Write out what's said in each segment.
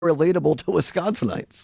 relatable to Wisconsinites.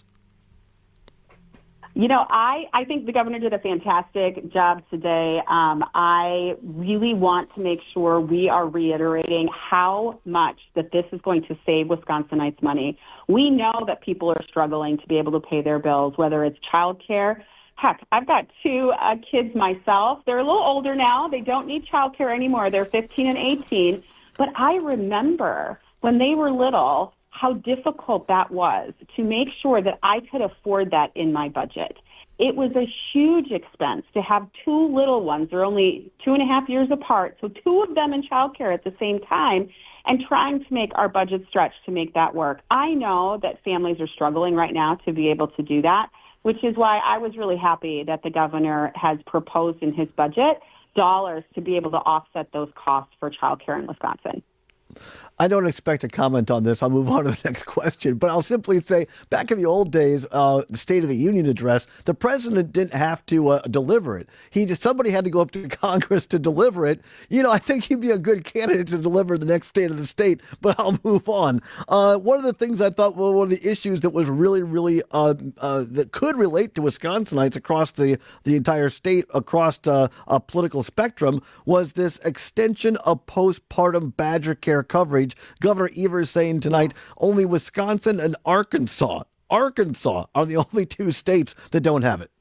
You know, I think the governor did a fantastic job today. I really want to make sure we are reiterating how much that this is going to save Wisconsinites money. We know that people are struggling to be able to pay their bills, whether it's childcare. Heck, I've got two kids myself. They're a little older now. They don't need childcare anymore. They're 15 and 18. But I remember when they were little, how difficult that was to make sure that I could afford that in my budget. It was a huge expense to have two little ones. They're only 2.5 years apart, so two of them in childcare at the same time, and trying to make our budget stretch to make that work. I know that families are struggling right now to be able to do that, which is why I was really happy that the governor has proposed in his budget dollars to be able to offset those costs for childcare in Wisconsin. I don't expect a comment on this. I'll move on to the next question. But I'll simply say, back in the old days, the State of the Union address, the president didn't have to deliver it. Somebody had to go up to Congress to deliver it. You know, I think he'd be a good candidate to deliver the next State of the State, but I'll move on. One of the things I thought were one of the issues that was really, that could relate to Wisconsinites across the entire state, across a political spectrum, was this extension of postpartum Badger Care coverage. Governor Evers saying tonight only Wisconsin and Arkansas are the only two states that don't have it.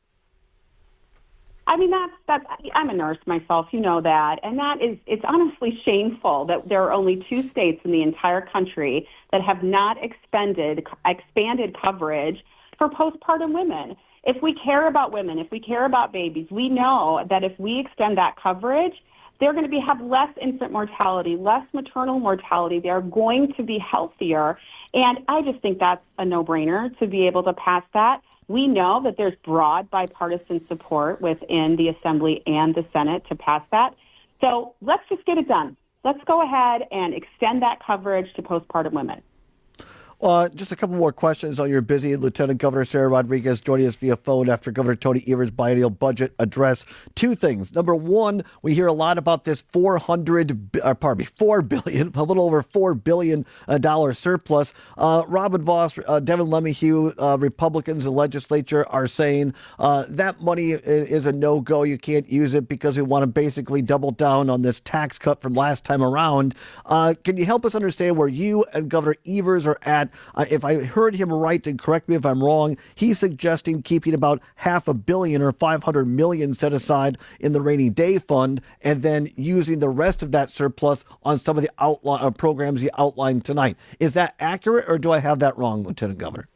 I mean, that's I'm a nurse myself, you know that, and it's honestly shameful that there are only two states in the entire country that have not expanded coverage for postpartum women. If we care about women, if we care about babies, we know that if we extend that coverage, they're going to have less infant mortality, less maternal mortality. They're going to be healthier. And I just think that's a no-brainer to be able to pass that. We know that there's broad bipartisan support within the Assembly and the Senate to pass that. So let's just get it done. Let's go ahead and extend that coverage to postpartum women. Just a couple more questions on your busy. Lieutenant Governor Sarah Rodriguez joining us via phone after Governor Tony Evers' biennial budget address. Two things. Number one, we hear a lot about this $4 billion, a little over $4 billion surplus. Robin Vos, Devin LeMahieu, Republicans in the legislature are saying that money is a no-go. You can't use it because we want to basically double down on this tax cut from last time around. Can you help us understand where you and Governor Evers are at? If I heard him right, and correct me if I'm wrong, he's suggesting keeping about $500 million or $500 million set aside in the rainy day fund, and then using the rest of that surplus on some of the programs he outlined tonight. Is that accurate, or do I have that wrong, Lieutenant Governor?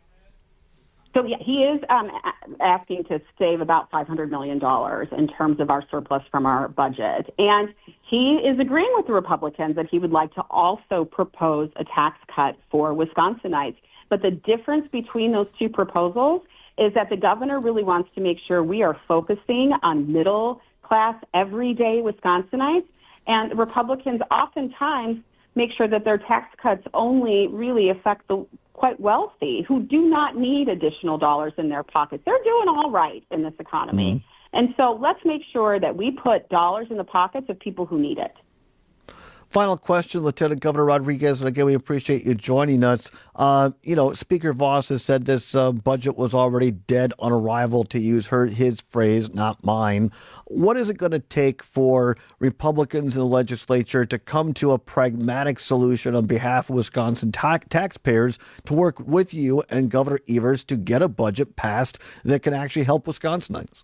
So yeah, he is asking to save about $500 million in terms of our surplus from our budget. And he is agreeing with the Republicans that he would like to also propose a tax cut for Wisconsinites. But the difference between those two proposals is that the governor really wants to make sure we are focusing on middle-class, everyday Wisconsinites. And Republicans oftentimes make sure that their tax cuts only really affect the quite wealthy who do not need additional dollars in their pockets. They're doing all right in this economy. Mm-hmm. And so let's make sure that we put dollars in the pockets of people who need it. Final question, Lieutenant Governor Rodriguez, and again, we appreciate you joining us. Speaker Vos has said this budget was already dead on arrival, to use his phrase, not mine. What is it going to take for Republicans in the legislature to come to a pragmatic solution on behalf of Wisconsin taxpayers to work with you and Governor Evers to get a budget passed that can actually help Wisconsinites?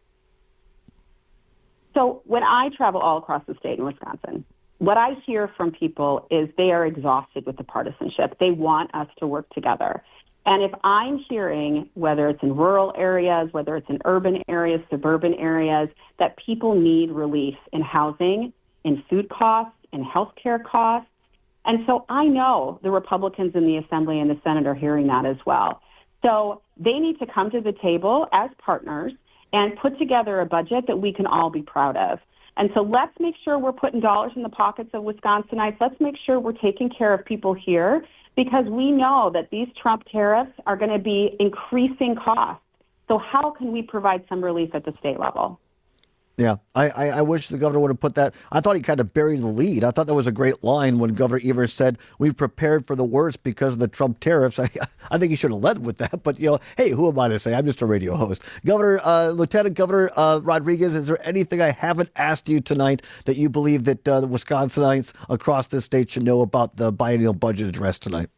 So when I travel all across the state in Wisconsin, what I hear from people is they are exhausted with the partisanship. They want us to work together. And if I'm hearing, whether it's in rural areas, whether it's in urban areas, suburban areas, that people need relief in housing, in food costs, in healthcare costs. And so I know the Republicans in the Assembly and the Senate are hearing that as well. So they need to come to the table as partners and put together a budget that we can all be proud of. And so let's make sure we're putting dollars in the pockets of Wisconsinites. Let's make sure we're taking care of people here, because we know that these Trump tariffs are going to be increasing costs. So how can we provide some relief at the state level? Yeah, I wish the governor would have put that. I thought he kind of buried the lead. I thought that was a great line when Governor Evers said, "We've prepared for the worst because of the Trump tariffs." I think he should have led with that. But, hey, who am I to say? I'm just a radio host. Lieutenant Governor Rodriguez, is there anything I haven't asked you tonight that you believe that the Wisconsinites across this state should know about the biennial budget address tonight?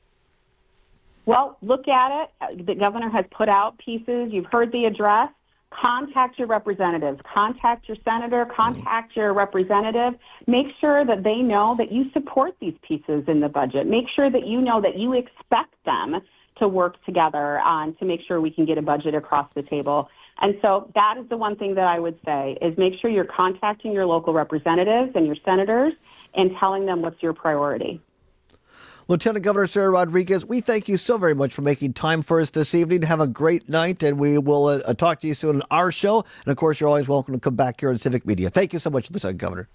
Well, look at it. The governor has put out pieces. You've heard the address. Contact your representatives, contact your senator, contact your representative. Make sure that they know that you support these pieces in the budget. Make sure that you know that you expect them to work together to make sure we can get a budget across the table. And so that is the one thing that I would say is make sure you're contacting your local representatives and your senators and telling them what's your priority. Lieutenant Governor Sarah Rodriguez, we thank you so very much for making time for us this evening. Have a great night, and we will talk to you soon on our show. And, of course, you're always welcome to come back here on Civic Media. Thank you so much, Lieutenant Governor.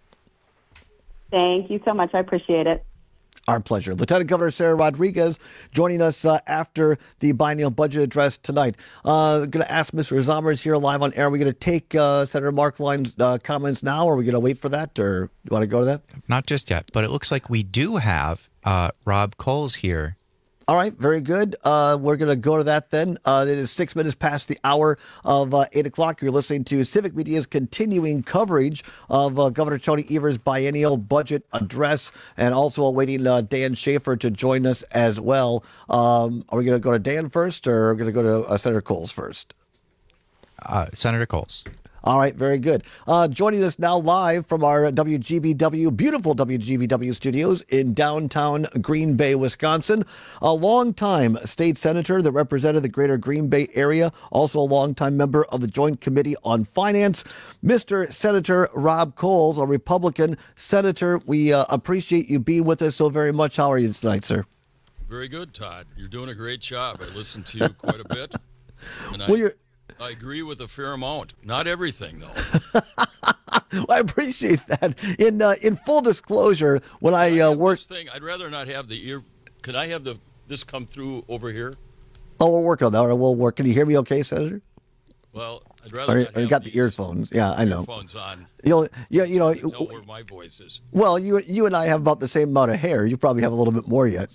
Thank you so much. I appreciate it. Our pleasure. Lieutenant Governor Sarah Rodriguez joining us after the biennial budget address tonight. Going to ask Mr. Zomers here live on air. Are we going to take Senator Mark Lyon's comments now, or are we going to wait for that, or you want to go to that? Not just yet, but it looks like we do have Rob Coles here. All right, very good. We're going to go to that then. It is 6 minutes past the hour of 8 o'clock. You're listening to Civic Media's continuing coverage of Governor Tony Evers' biennial budget address, and also awaiting Dan Schaefer to join us as well. Are we going to go to Dan first, or are we going to go to Senator Coles first? Senator Coles. All right, very good. Joining us now live from our beautiful WGBW studios in downtown Green Bay, Wisconsin, a longtime state senator that represented the greater Green Bay area, also a longtime member of the Joint Committee on Finance, Mr. Senator Rob Coles, a Republican senator. We appreciate you being with us so very much. How are you tonight, sir? Very good, Todd. You're doing a great job. I listened to you quite a bit. And I agree with a fair amount. Not everything, though. Well, I appreciate that. In full disclosure, when I worked, I'd rather not have the ear. Could I have this come through over here? Oh, we're working on that. All right, we'll work. Can you hear me okay, Senator? Well, I'd rather not have you got the earphones. Yeah, I know. Earphones on. You know, tell where my voice is. Well, you and I have about the same amount of hair. You probably have a little bit more yet.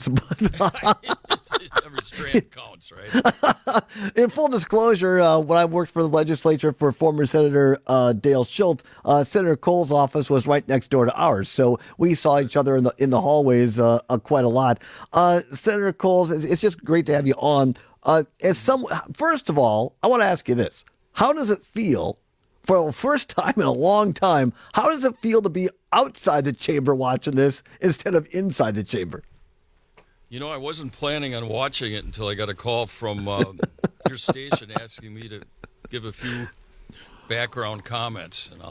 Every strand counts, right? In full disclosure, when I worked for the legislature for former Senator Dale Schultz, Senator Cole's office was right next door to ours, so we saw each other in the hallways quite a lot. Senator Coles, it's just great to have you on. First of all, I want to ask you this: how does it feel, for the first time in a long time, how does it feel to be outside the chamber watching this instead of inside the chamber? You know, I wasn't planning on watching it until I got a call from your station asking me to give a few background comments, and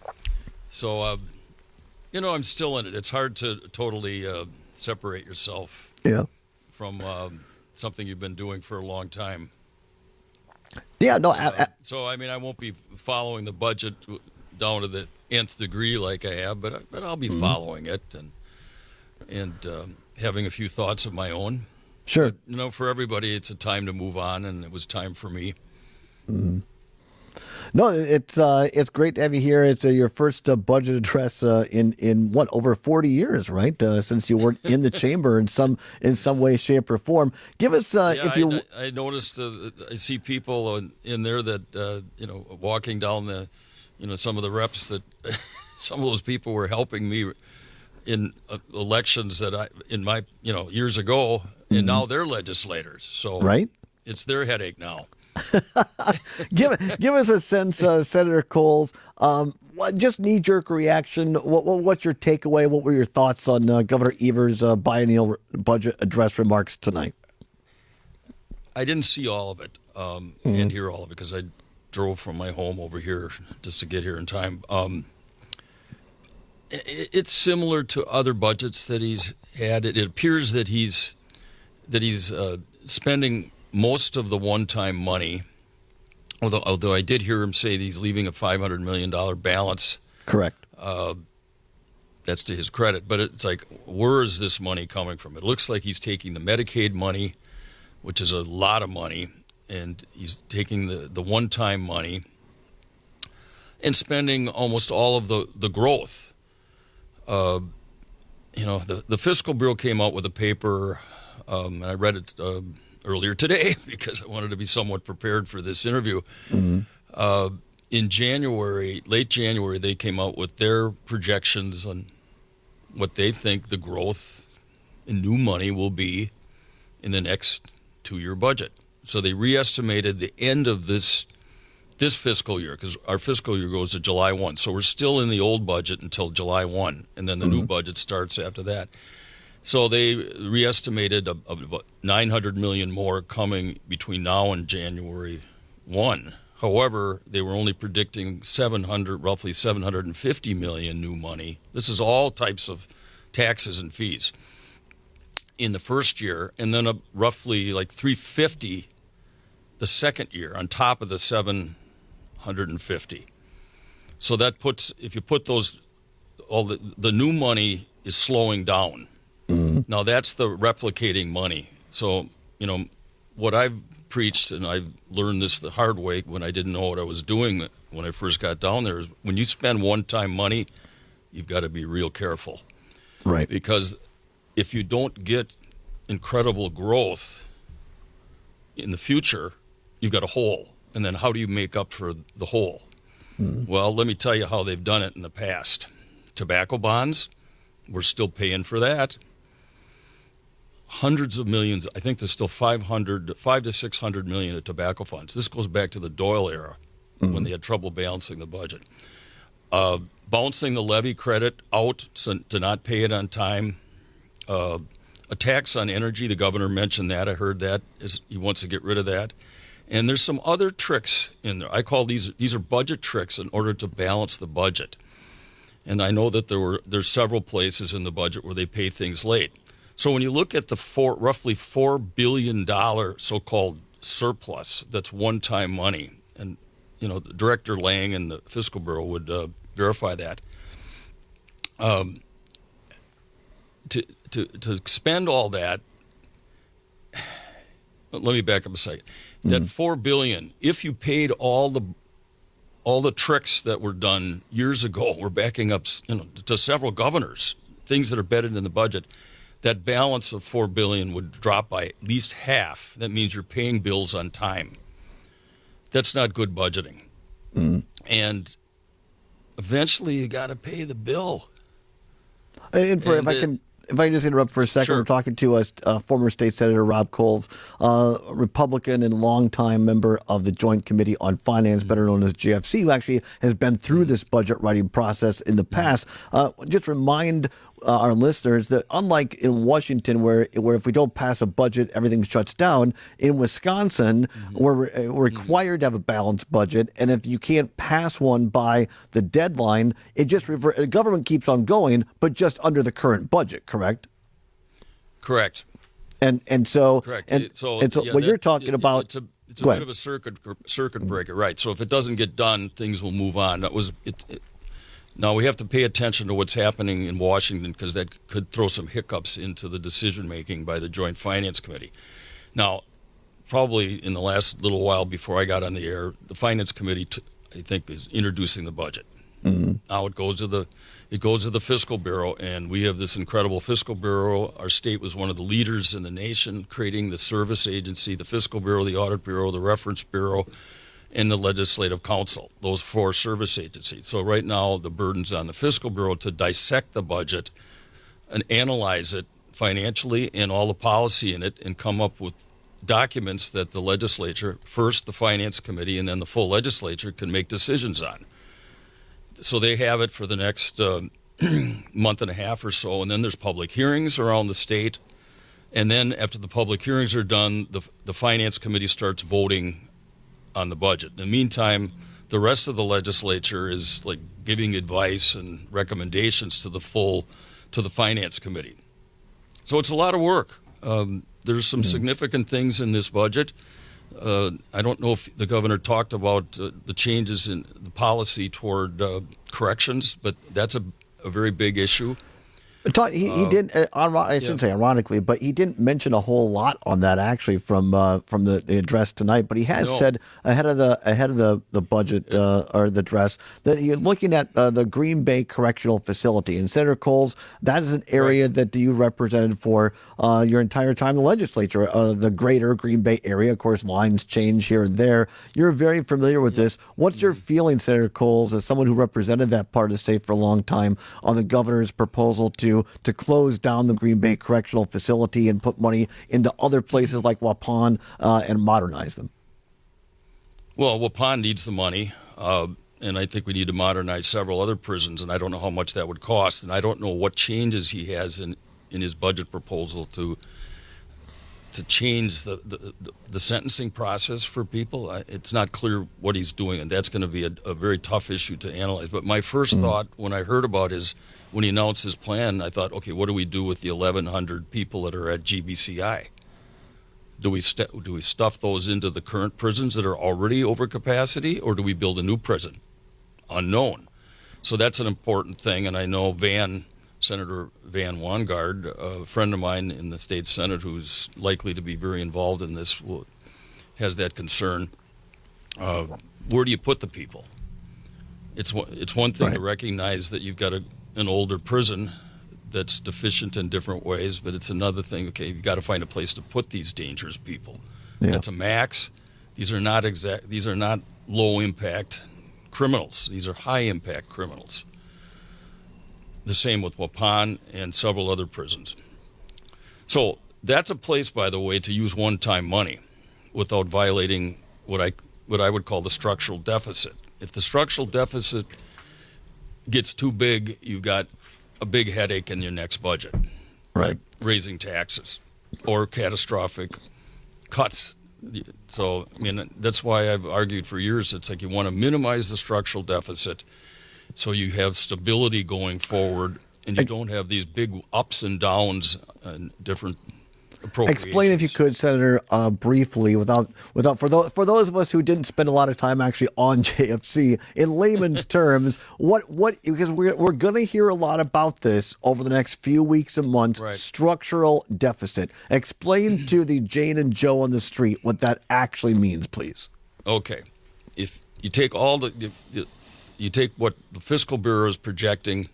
I'm still in it. It's hard to totally separate yourself from something you've been doing for a long time. Yeah, no. I won't be following the budget down to the nth degree like I have, but I'll be following it and having a few thoughts of my own. Sure. But, for everybody, it's a time to move on, and it was time for me. Mm-hmm. No, it's great to have you here. It's your first budget address in what, over 40 years, right? Since you weren't in the chamber in some way, shape, or form. Give us I noticed I see people in there that walking down some of the reps that some of those people were helping me in elections that years ago, and now they're legislators. So right, it's their headache now. Give us a sense, Senator Coles. Just knee-jerk reaction. What's your takeaway? What were your thoughts on Governor Evers' biennial budget address remarks tonight? I didn't see all of it and hear all of it because I drove from my home over here just to get here in time. It's similar to other budgets that he's had. It appears that he's spending most of the one-time money, although I did hear him say that he's leaving a $500 million balance. Correct. That's to his credit. But it's like, where is this money coming from? It looks like he's taking the Medicaid money, which is a lot of money, and he's taking the one-time money. and spending almost all of the growth. The Fiscal Bureau came out with a paper, and I read it earlier today because I wanted to be somewhat prepared for this interview. Mm-hmm. In January, late January, they came out with their projections on what they think the growth in new money will be in the next 2-year budget. So they re-estimated the end of this fiscal year, because our fiscal year goes to July 1. So we're still in the old budget until July 1, and then the new budget starts after that. So they re-estimated about $900 million more coming between now and January 1. However, they were only predicting roughly $750 million new money. This is all types of taxes and fees in the first year, and then roughly like $350 the second year on top of the $750. So that puts, if you put those, all the new money is slowing down. Mm-hmm. Now that's the replicating money. So, what I've preached, and I learned this the hard way when I didn't know what I was doing when I first got down there, is when you spend one-time money, you've got to be real careful. Right. Because if you don't get incredible growth in the future, you've got a hole. And then how do you make up for the hole? Mm-hmm. Well, let me tell you how they've done it in the past. Tobacco bonds, we're still paying for that. Hundreds of millions, I think there's still 500 to 600 million of tobacco funds. This goes back to the Doyle era, mm-hmm. when they had trouble balancing the budget. Bouncing the levy credit out to not pay it on time. A tax on energy, the governor mentioned that. I heard that. He wants to get rid of that. And there's some other tricks in there. I call these are budget tricks in order to balance the budget. And I know that there's several places in the budget where they pay things late. So when you look at the roughly $4 billion so-called surplus, that's one-time money, and Director Lang and the Fiscal Bureau would verify that. To spend all that, let me back up a second. That $4 billion, if you paid all the tricks that were done years ago, we're backing up to several governors, things that are embedded in the budget. That balance of $4 billion would drop by at least half. That means you're paying bills on time. That's not good budgeting. Mm. And eventually you got to pay the bill. If I can just interrupt for a second, Sure. We're talking to former State Senator Rob Coles, Republican and longtime member of the Joint Committee on Finance, better known as JFC, who actually has been through this budget writing process in the past. Just remind our listeners that unlike in Washington, where if we don't pass a budget, everything shuts down, in Wisconsin, we're required to have a balanced budget, and if you can't pass one by the deadline, the government keeps on going, but just under the current budget, correct? Correct. And so, Correct. What you're talking about, it's a bit of a circuit breaker, right? So if it doesn't get done, things will move on. Now we have to pay attention to what's happening in Washington, because that could throw some hiccups into the decision making by the Joint Finance Committee. Now, probably in the last little while before I got on the air, the Finance Committee, I think, is introducing the budget. Mm-hmm. Now it goes to the Fiscal Bureau, and we have this incredible Fiscal Bureau. Our state was one of the leaders in the nation creating the service agency, the Fiscal Bureau, the Audit Bureau, the Reference Bureau, and the Legislative Council, those 4 service agencies. So right now the burden's on the Fiscal Bureau to dissect the budget and analyze it financially and all the policy in it, and come up with documents that the legislature, first the Finance Committee and then the full legislature, can make decisions on. So they have it for the next month and a half or so, and then there's public hearings around the state. And then after the public hearings are done, the Finance Committee starts voting on the budget. In the meantime, the rest of the legislature is like giving advice and recommendations to the Finance Committee. So it's a lot of work. There's some significant things in this budget. I don't know if the governor talked about the changes in the policy toward corrections, but that's a very big issue. He didn't. I shouldn't say ironically, but he didn't mention a whole lot on that actually from the address tonight. But he has said ahead of the budget or the address that you're looking at the Green Bay Correctional Facility. And Senator Coles, that is an area that you represented for your entire time in the legislature. The greater Green Bay area, of course, lines change here and there. You're very familiar with this. What's your feeling, Senator Coles, as someone who represented that part of the state for a long time, on the governor's proposal to close down the Green Bay Correctional Facility and put money into other places like Waupun and modernize them? Well, Waupun needs the money, and I think we need to modernize several other prisons, and I don't know how much that would cost, and I don't know what changes he has in his budget proposal to change the sentencing process for people. It's not clear what he's doing, and that's going to be a very tough issue to analyze. But my first thought when I heard about when he announced his plan, I thought, okay, what do we do with the 1,100 people that are at GBCI? Do we stuff those into the current prisons that are already over capacity, or do we build a new prison? Unknown. So that's an important thing, and I know Senator Van Wangard, a friend of mine in the state Senate who's likely to be very involved in this, has that concern. Where do you put the people? It's one thing to recognize that you've got an older prison that's deficient in different ways, but it's another thing, okay, you've got to find a place to put these dangerous people. Yeah. That's a max. These are not low-impact criminals. These are high-impact criminals. The same with Waupun and several other prisons. So that's a place, by the way, to use one-time money without violating what I would call the structural deficit. If the structural deficit gets too big, you've got a big headache in your next budget. Right. Like raising taxes or catastrophic cuts. So, I mean, that's why I've argued for years, it's like you want to minimize the structural deficit so you have stability going forward and you don't have these big ups and downs and different appropriations. Explain, if you could, Senator, briefly, without for those of us who didn't spend a lot of time actually on JFC, in layman's terms, what because we're going to hear a lot about this over the next few weeks and months. Right. Structural deficit. Explain to the Jane and Joe on the street what that actually means, please. Okay, if you take you take what the Fiscal Bureau is projecting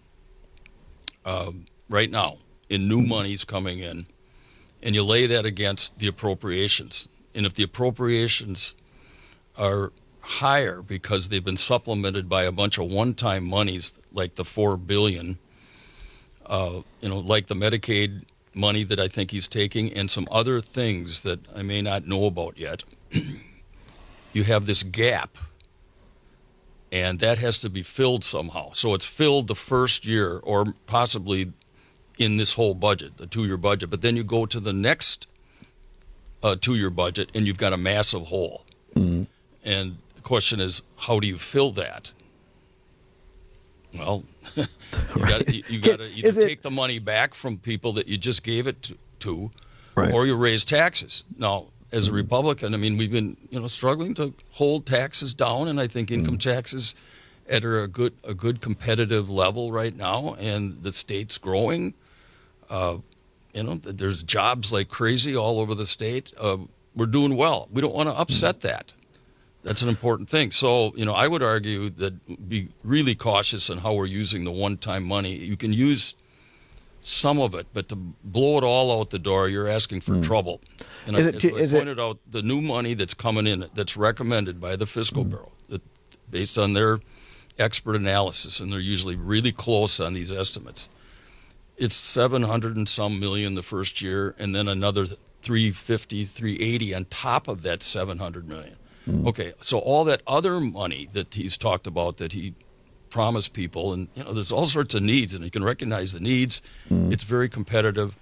right now in new monies coming in, and you lay that against the appropriations. And if the appropriations are higher because they've been supplemented by a bunch of one-time monies like the $4 billion, like the Medicaid money that I think he's taking and some other things that I may not know about yet, you have this gap. And that has to be filled somehow. So it's filled the first year or possibly in this whole budget, the 2-year budget. But then you go to the next 2-year budget and you've got a massive hole. Mm-hmm. And the question is, how do you fill that? Well, you got to either take the money back from people that you just gave it to or you raise taxes. Now, as a Republican, I mean, we've been, struggling to hold taxes down, and I think income taxes are a good competitive level right now, and the state's growing. There's jobs like crazy all over the state. We're doing well. We don't want to upset that. That's an important thing. So, I would argue that be really cautious on how we're using the one-time money. You can use some of it, but to blow it all out the door, you're asking for trouble. And as I pointed out, the new money that's coming in, that's recommended by the Fiscal Bureau, based on their expert analysis, and they're usually really close on these estimates, it's 700 and some million the first year, and then another 350, 380 on top of that 700 million. Okay, so all that other money that he's talked about that he promise people, and there's all sorts of needs, and you can recognize the needs. It's very competitive.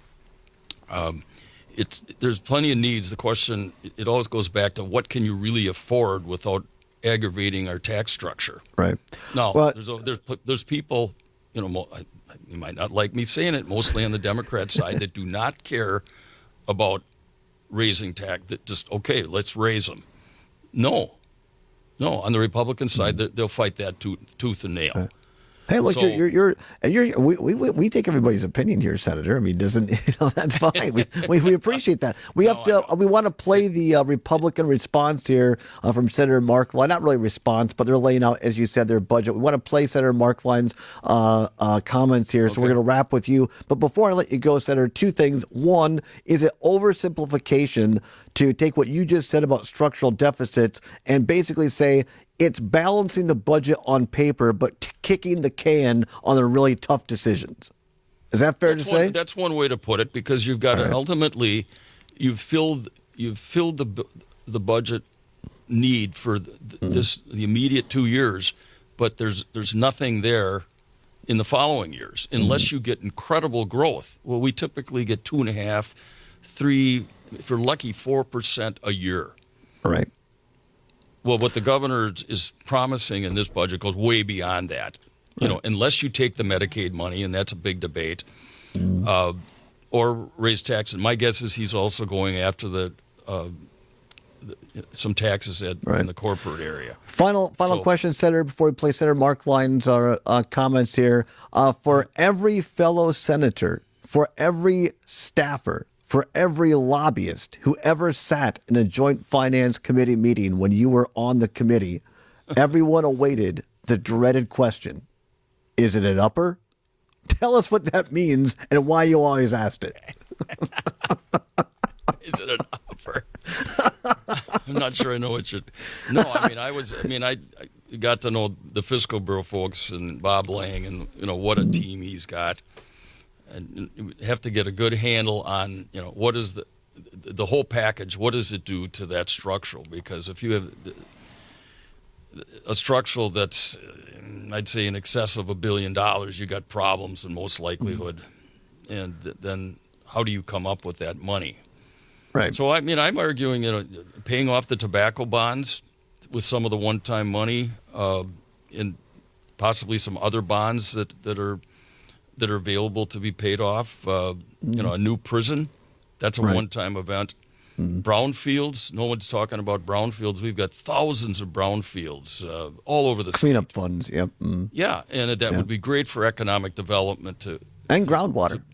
There's plenty of needs. The question, it always goes back to what can you really afford without aggravating our tax structure. Right. Now, there's people, you might not like me saying it, mostly on the Democrat side, that do not care about raising tax. That just, okay, let's raise them. No, on the Republican side, they'll fight that tooth and nail. Hey, look, So- we take everybody's opinion here, Senator. I mean, that's fine. We appreciate that. We want to play the Republican response here from Senator Markline. Not really a response, but they're laying out, as you said, their budget. We want to play Senator Markline's comments here, so we're going to wrap with you. But before I let you go, Senator, two things. One, is it oversimplification to take what you just said about structural deficits and basically say it's balancing the budget on paper, but kicking the can on the really tough decisions? Is that fair to say? That's one way to put it, because you've got to ultimately you've filled the budget need for the immediate 2 years, but there's nothing there in the following years unless you get incredible growth. Well, we typically get 2.5%, 3%, if you're lucky, 4% a year. Right. Well, what the governor is promising in this budget goes way beyond that. You know, unless you take the Medicaid money, and that's a big debate, or raise taxes. My guess is he's also going after some taxes in the corporate area. Final question, Senator, before we play Senator Markline's comments here. For every fellow senator, for every staffer, for every lobbyist who ever sat in a Joint Finance Committee meeting when you were on the committee, everyone awaited the dreaded question, is it an upper? Tell us what that means and why you always asked it. Is it an upper? I'm not sure I know what you're... No, I got to know the Fiscal Bureau folks and Bob Lang, and, what a team he's got. And you have to get a good handle on, what is the whole package, what does it do to that structural? Because if you have a structural that's, I'd say, in excess of $1 billion, you got problems in most likelihood. And then how do you come up with that money? Right. So, I'm arguing, paying off the tobacco bonds with some of the one-time money and possibly some other bonds that are available to be paid off. A new prison, that's a one-time event. Brownfields, no one's talking about brownfields. We've got thousands of brownfields all over the cleanup funds, yep. Yeah, and that would be great for economic development. And groundwater.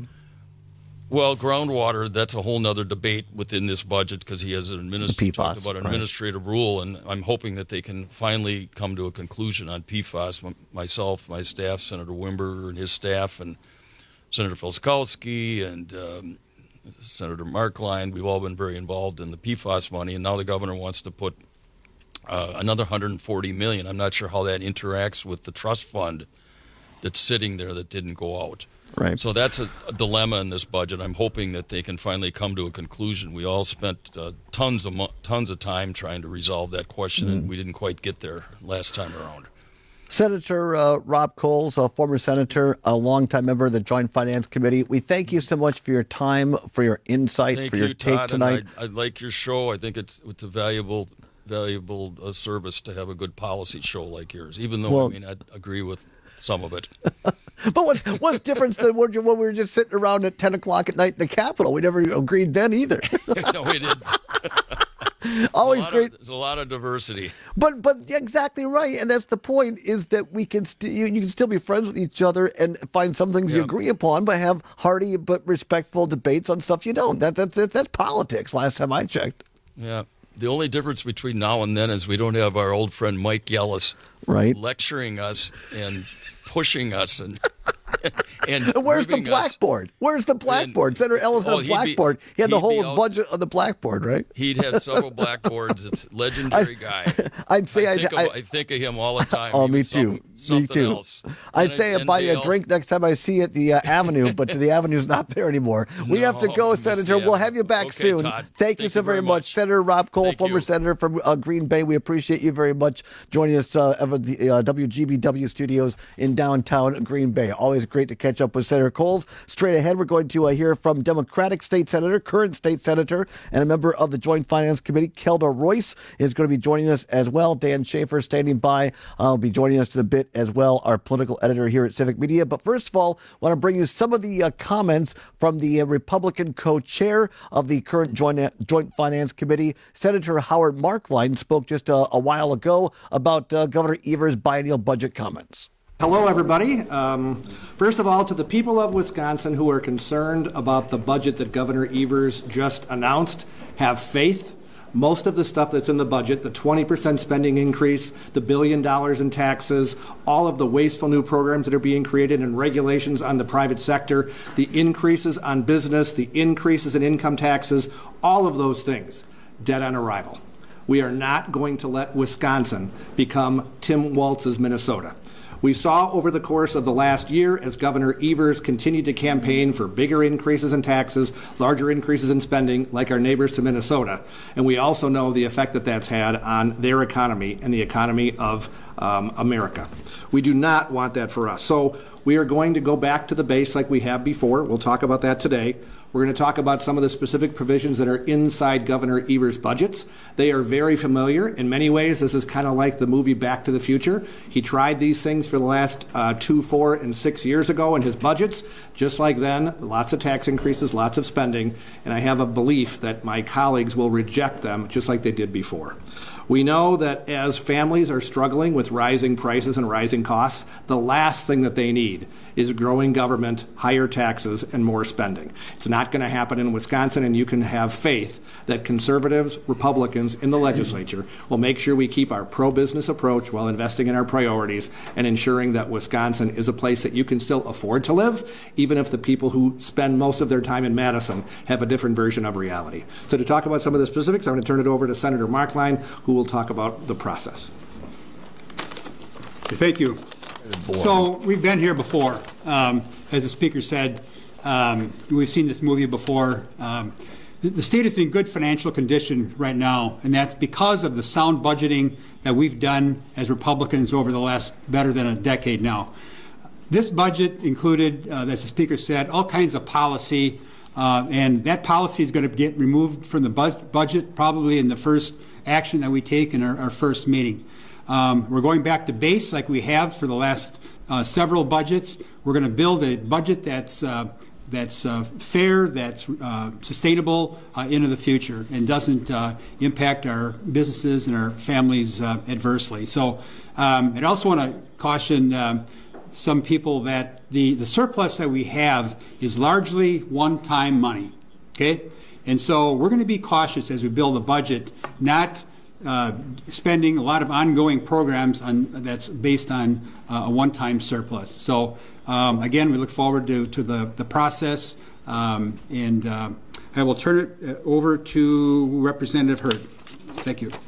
Well, groundwater, that's a whole nother debate within this budget, because he has talked about an administrative rule, and I'm hoping that they can finally come to a conclusion on PFAS. Myself, my staff, Senator Wimber and his staff, and Senator Filskowski and Senator Markline, we've all been very involved in the PFAS money, and now the governor wants to put another $140 million. I'm not sure how that interacts with the trust fund that's sitting there that didn't go out. Right. So that's a dilemma in this budget. I'm hoping that they can finally come to a conclusion. We all spent tons of time trying to resolve that question, and we didn't quite get there last time around. Senator Rob Coles, a former senator, a longtime member of the Joint Finance Committee, we thank you so much for your time, for your insight, for your take Todd, tonight. I like your show. I think it's a valuable service to have a good policy show like yours, even though I may not agree with some of it. But what's different than when we were just sitting around at 10 o'clock at night in the Capitol? We never agreed then either. No, we didn't. Always great. There's a lot of diversity. But exactly right, and that's the point, is that we can you can still be friends with each other and find some things you agree upon, but have hearty but respectful debates on stuff you don't. That's politics, last time I checked. Yeah. The only difference between now and then is we don't have our old friend Mike Yellis lecturing us and pushing us and where's the blackboard? Where's the blackboard? Senator Ellis had a blackboard. He had the whole budget on the blackboard, right? He'd had several blackboards. It's a legendary guy. I think of him all the time. Oh, me too. Something else. I'd say I'd buy you a drink next time I see you at the Avenue, but the Avenue's not there anymore. We have to go, Senator. We'll have you back soon. Todd. Thank you so very much. Senator Rob Cole, former senator from Green Bay. We appreciate you very much joining us at the WGBW studios in downtown Green Bay. Always great to catch up with Senator Coles. Straight ahead, we're going to hear from Democratic State Senator, current state senator, and a member of the Joint Finance Committee, Kelda Royce, is going to be joining us as well. Dan Schaefer standing by will be joining us in a bit as well, our political editor here at Civic Media. But first of all, I want to bring you some of the comments from the Republican co-chair of the current Joint Finance Committee. Senator Howard Markline spoke just a while ago about Governor Evers' biennial budget comments. Hello, everybody. First of all, to the people of Wisconsin who are concerned about the budget that Governor Evers just announced, have faith. Most of the stuff that's in the budget, the 20% spending increase, the $1 billion in taxes, all of the wasteful new programs that are being created and regulations on the private sector, the increases on business, the increases in income taxes, all of those things, dead on arrival. We are not going to let Wisconsin become Tim Walz's Minnesota. We saw over the course of the last year, as Governor Evers continued to campaign for bigger increases in taxes, larger increases in spending, like our neighbors to Minnesota. And we also know the effect that that's had on their economy and the economy of America. We do not want that for us. So we are going to go back to the base like we have before. We'll talk about that today. We're going to talk about some of the specific provisions that are inside Governor Evers' budgets. They are very familiar. In many ways, this is kind of like the movie Back to the Future. He tried these things for the last 2, 4, and 6 years ago in his budgets. Just like then, lots of tax increases, lots of spending, and I have a belief that my colleagues will reject them just like they did before. We know that as families are struggling with rising prices and rising costs, the last thing that they need is growing government, higher taxes, and more spending. It's not going to happen in Wisconsin, and you can have faith that conservatives, Republicans in the legislature will make sure we keep our pro-business approach while investing in our priorities and ensuring that Wisconsin is a place that you can still afford to live, even if the people who spend most of their time in Madison have a different version of reality. So to talk about some of the specifics, I'm going to turn it over to Senator Marklein, who will talk about the process. Thank you. So we've been here before. As the speaker said, we've seen this movie before. The state is in good financial condition right now, and that's because of the sound budgeting that we've done as Republicans over the last better than a decade now. This budget included, as the speaker said, all kinds of policy, and that policy is going to get removed from the budget probably in the first action that we take in our first meeting. We're going back to base like we have for the last several budgets. We're going to build a budget that's fair, that's sustainable into the future, and doesn't impact our businesses and our families adversely. So I'd also want to caution some people that the surplus that we have is largely one-time money, okay? And so we're going to be cautious as we build a budget, not spending a lot of ongoing programs that's based on a one-time surplus. So again, we look forward to the process, and I will turn it over to Representative Hurd. Thank you.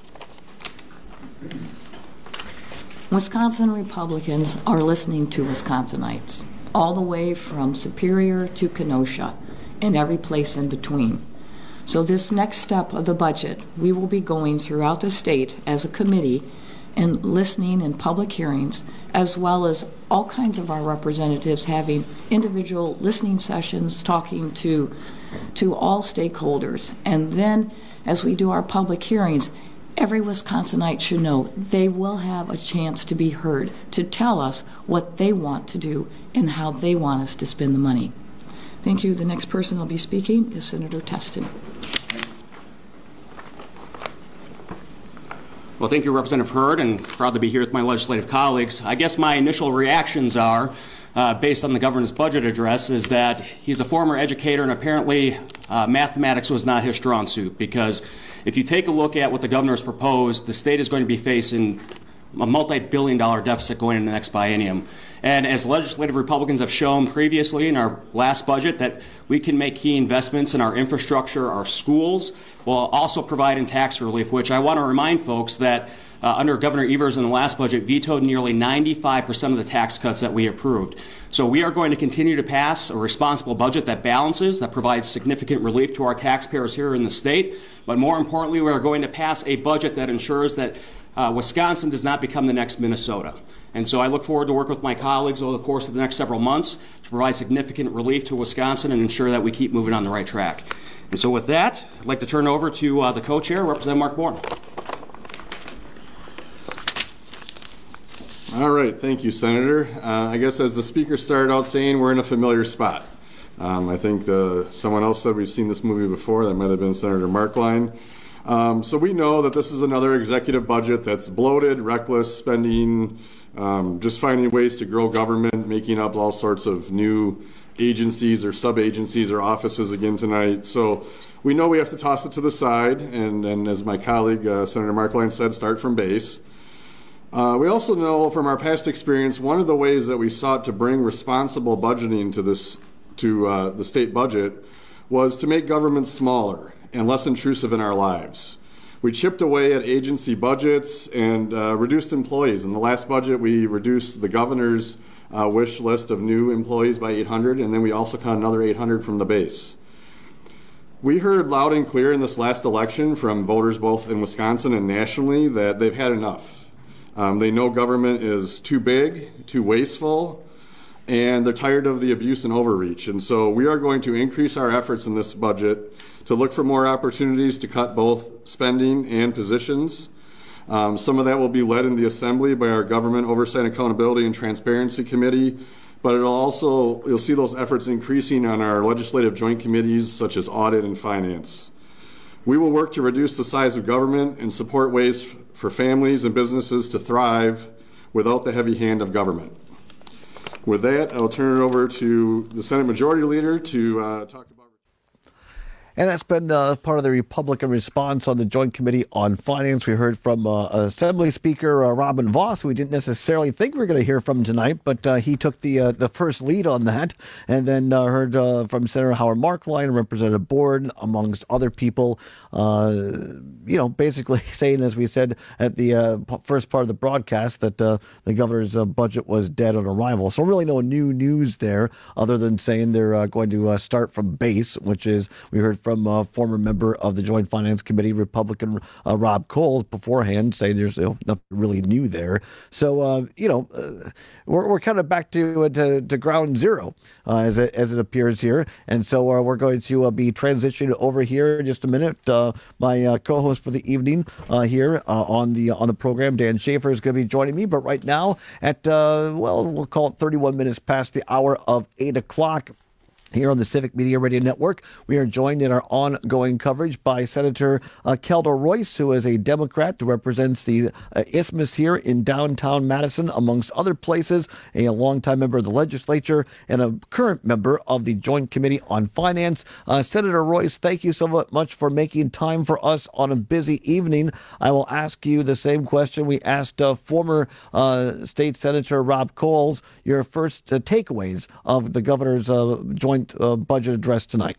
Wisconsin Republicans are listening to Wisconsinites, all the way from Superior to Kenosha and every place in between. So this next step of the budget, we will be going throughout the state as a committee and listening in public hearings, as well as all kinds of our representatives having individual listening sessions, talking to all stakeholders. And then as we do our public hearings, every Wisconsinite should know they will have a chance to be heard, to tell us what they want to do and how they want us to spend the money. Thank you. The next person will be speaking is Senator Testin. Well, thank you, Representative Hurd, and proud to be here with my legislative colleagues. I guess my initial reactions are, based on the governor's budget address, is that he's a former educator, and apparently mathematics was not his strong suit, because if you take a look at what the governor's proposed, the state is going to be facing a multi-billion-dollar deficit going into the next biennium. And as legislative Republicans have shown previously in our last budget, that we can make key investments in our infrastructure, our schools, while also providing tax relief, which I want to remind folks that under Governor Evers in the last budget vetoed nearly 95% of the tax cuts that we approved. So we are going to continue to pass a responsible budget that balances, that provides significant relief to our taxpayers here in the state. But more importantly, we are going to pass a budget that ensures that Wisconsin does not become the next Minnesota. And so I look forward to work with my colleagues over the course of the next several months to provide significant relief to Wisconsin and ensure that we keep moving on the right track. And so with that, I'd like to turn it over to the co-chair, Representative Mark Bourne. All right, thank you, Senator. I guess as the speaker started out saying, we're in a familiar spot. I think someone else said we've seen this movie before. That might have been Senator Marklein. So we know that this is another executive budget that's bloated, reckless spending, just finding ways to grow government, making up all sorts of new agencies or sub-agencies or offices again tonight. So we know we have to toss it to the side, and as my colleague, Senator Markline said, start from base. We also know from our past experience, one of the ways that we sought to bring responsible budgeting to the state budget was to make government smaller and less intrusive in our lives. We chipped away at agency budgets and reduced employees. In the last budget, we reduced the governor's wish list of new employees by 800, and then we also cut another 800 from the base. We heard loud and clear in this last election from voters both in Wisconsin and nationally that they've had enough. They know government is too big, too wasteful, and they're tired of the abuse and overreach. And so we are going to increase our efforts in this budget to look for more opportunities to cut both spending and positions. Some of that will be led in the Assembly by our Government Oversight, Accountability, and Transparency Committee, but you'll see those efforts increasing on our legislative joint committees such as Audit and Finance. We will work to reduce the size of government and support ways for families and businesses to thrive without the heavy hand of government. With that, I'll turn it over to the Senate Majority Leader to talk about. And that's been part of the Republican response on the Joint Committee on Finance. We heard from Assembly Speaker Robin Vos, who we didn't necessarily think we were going to hear from tonight, but he took the first lead on that. And then heard from Senator Howard Markline, Representative Board, amongst other people, basically saying, as we said at the first part of the broadcast, that the governor's budget was dead on arrival. So really no new news there, other than saying they're going to start from base, which is, we heard from former member of the Joint Finance Committee, Republican Rob Coles, beforehand, saying there's nothing really new there. So, we're kind of back to ground zero as it appears here. And so we're going to be transitioning over here in just a minute. My co-host for the evening here on the program, Dan Schaefer, is going to be joining me. But right now at, we'll call it 31 minutes past the hour of 8 o'clock, here on the Civic Media Radio Network, we are joined in our ongoing coverage by Senator Kelda Royce, who is a Democrat who represents the Isthmus here in downtown Madison, amongst other places, a longtime member of the legislature and a current member of the Joint Committee on Finance. Senator Royce, thank you so much for making time for us on a busy evening. I will ask you the same question we asked former State Senator Rob Coles, your first takeaways of the governor's joint budget address tonight.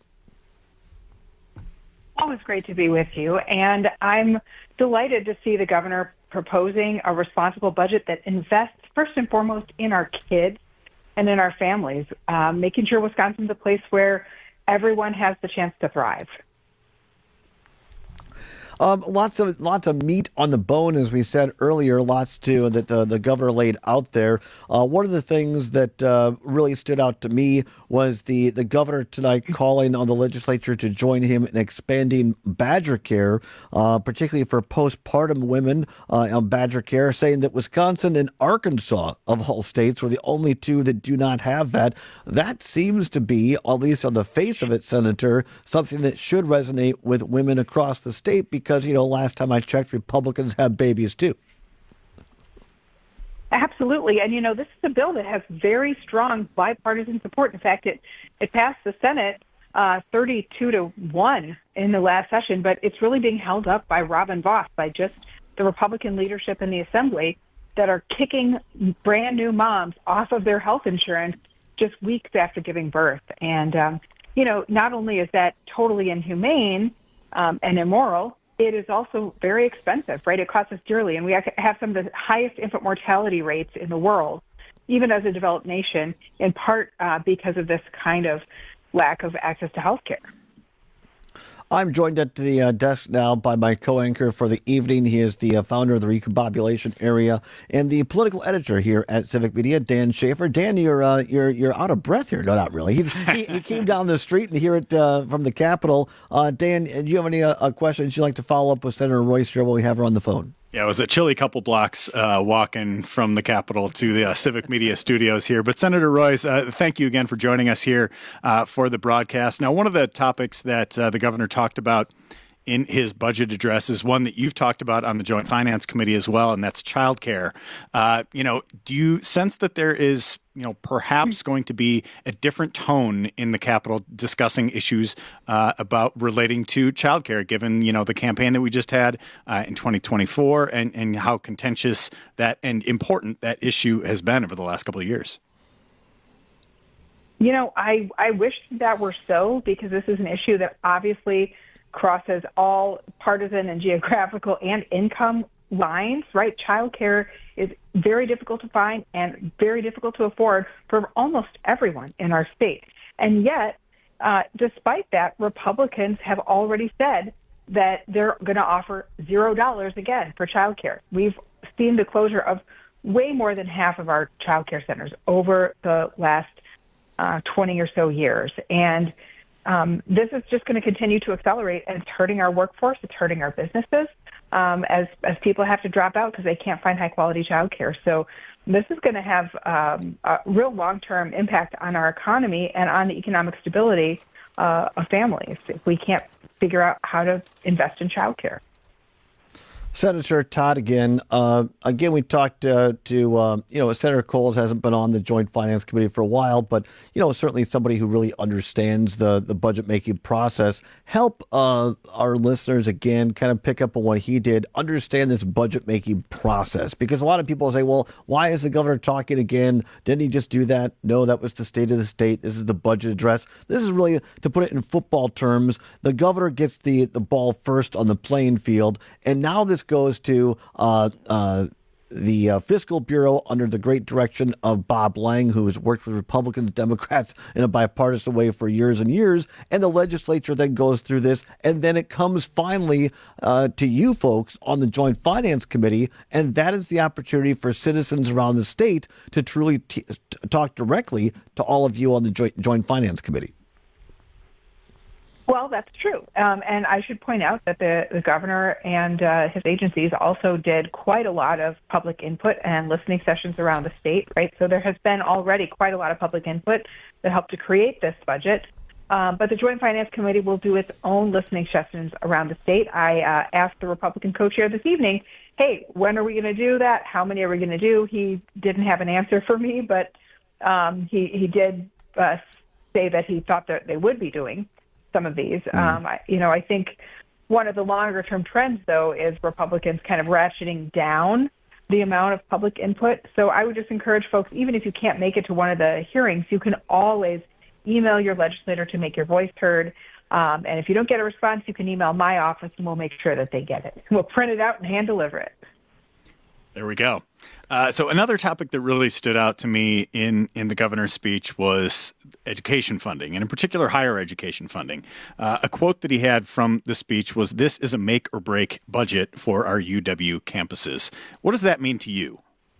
Always great to be with you, and I'm delighted to see the governor proposing a responsible budget that invests first and foremost in our kids and in our families, making sure Wisconsin's a place where everyone has the chance to thrive. Lots of meat on the bone, as we said earlier, lots to that the governor laid out there. One of the things that really stood out to me was the governor tonight calling on the legislature to join him in expanding Badger Care, particularly for postpartum women on Badger Care, saying that Wisconsin and Arkansas, of all states, were the only two that do not have that. That seems to be, at least on the face of it, Senator, something that should resonate with women across the state, because, last time I checked, Republicans have babies too. Absolutely. And, this is a bill that has very strong bipartisan support. In fact, it passed the Senate 32-1 in the last session, but it's really being held up by Robin Vos, by just the Republican leadership in the Assembly that are kicking brand new moms off of their health insurance just weeks after giving birth. And, not only is that totally inhumane and immoral, it is also very expensive, right? It costs us dearly, and we have some of the highest infant mortality rates in the world, even as a developed nation, in part because of this kind of lack of access to health care. I'm joined at the desk now by my co-anchor for the evening. He is the founder of the Recombobulation Area and the political editor here at Civic Media, Dan Schaefer. Dan, you're out of breath here. No, not really. He came down the street and hear it from the Capitol. Dan, do you have any questions you'd like to follow up with Senator Royce here while we have her on the phone? Yeah, it was a chilly couple blocks walking from the Capitol to the Civic Media studios here. But Senator Royce, thank you again for joining us here for the broadcast. Now, one of the topics that the governor talked about in his budget address is one that you've talked about on the Joint Finance Committee as well, and that's childcare. Do you sense that there is perhaps going to be a different tone in the Capitol discussing issues about relating to childcare, given, the campaign that we just had in 2024 and how contentious that and important that issue has been over the last couple of years? I wish that were so, because this is an issue that obviously crosses all partisan and geographical and income lines, right? Childcare is very difficult to find and very difficult to afford for almost everyone in our state. And yet, despite that, Republicans have already said that they're going to offer $0 again for childcare. We've seen the closure of way more than half of our childcare centers over the last 20 or so years. And this is just going to continue to accelerate, and it's hurting our workforce. It's hurting our businesses as people have to drop out because they can't find high-quality childcare. So this is going to have a real long-term impact on our economy and on the economic stability of families if we can't figure out how to invest in childcare. Senator Todd again. We talked to Senator Coles hasn't been on the Joint Finance Committee for a while, but, certainly somebody who really understands the budget-making process. Help our listeners, again, kind of pick up on what he did, understand this budget-making process. Because a lot of people say, well, why is the governor talking again? Didn't he just do that? No, that was the state of the state. This is the budget address. This is really, to put it in football terms, the governor gets the ball first on the playing field, and now this goes to the Fiscal Bureau under the great direction of Bob Lang, who has worked with Republicans, Democrats in a bipartisan way for years and years. And the legislature then goes through this, and then it comes finally to you folks on the Joint Finance Committee. And that is the opportunity for citizens around the state to truly talk directly to all of you on the Joint Finance Committee. Well, that's true. And I should point out that the governor and his agencies also did quite a lot of public input and listening sessions around the state, right? So there has been already quite a lot of public input that helped to create this budget. But the Joint Finance Committee will do its own listening sessions around the state. I asked the Republican co-chair this evening, hey, when are we going to do that? How many are we going to do? He didn't have an answer for me, but he did say that he thought that they would be doing some of these. I think one of the longer-term trends, though, is Republicans kind of ratcheting down the amount of public input. So I would just encourage folks, even if you can't make it to one of the hearings, you can always email your legislator to make your voice heard. And if you don't get a response, you can email my office, and we'll make sure that they get it. We'll print it out and hand-deliver it. There we go. So another topic that really stood out to me in the governor's speech was education funding, and in particular higher education funding. A quote that he had from the speech was, "This is a make or break budget for our UW campuses." What does that mean to you?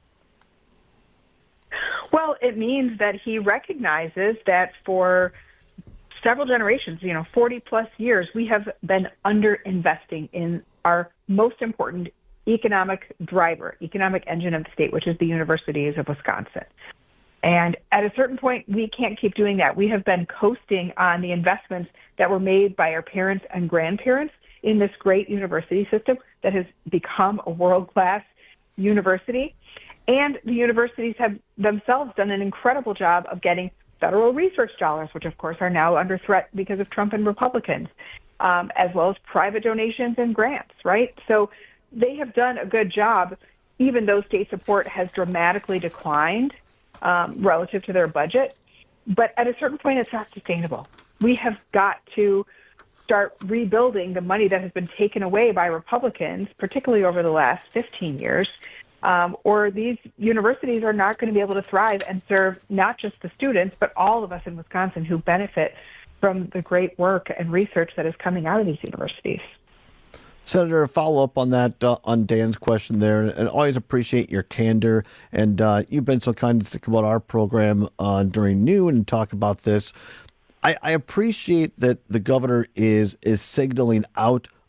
Well, it means that he recognizes that for several generations, 40 plus years, we have been underinvesting in our most important economic driver, economic engine of the state, which is the universities of Wisconsin. And at a certain point, we can't keep doing that. We have been coasting on the investments that were made by our parents and grandparents in this great university system that has become a world-class university. And the universities have themselves done an incredible job of getting federal research dollars, which of course are now under threat because of Trump and Republicans, as well as private donations and grants, right? So they have done a good job, even though state support has dramatically declined relative to their budget. But at a certain point, it's not sustainable. We have got to start rebuilding the money that has been taken away by Republicans, particularly over the last 15 years, or these universities are not going to be able to thrive and serve not just the students, but all of us in Wisconsin who benefit from the great work and research that is coming out of these universities. Senator, a follow-up on that, on Dan's question there, and always appreciate your candor. And you've been so kind to stick about our program during noon and talk about this. I appreciate that the governor is signaling out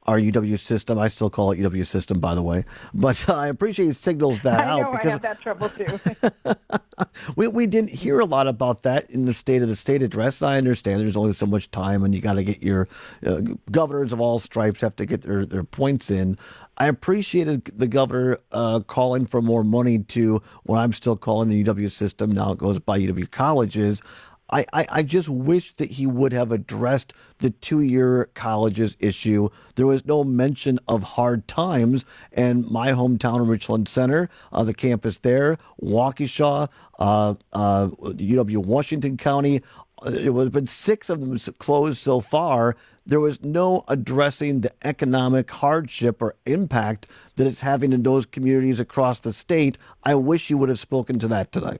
our UW system. I still call it UW system, by the way. But I appreciate he signals that I know, out. Because I have that trouble too. we didn't hear a lot about that in the State of the State address. I understand there's only so much time, and you got to get your governors of all stripes have to get their points in. I appreciated the governor calling for more money to what I'm still calling the UW system. Now it goes by UW colleges. I just wish that he would have addressed the two-year colleges issue. There was no mention of hard times, and my hometown of Richland Center, the campus there, Waukesha, UW Washington County, it was been 6 of them closed so far. There was no addressing the economic hardship or impact that it's having in those communities across the state. I wish you would have spoken to that tonight.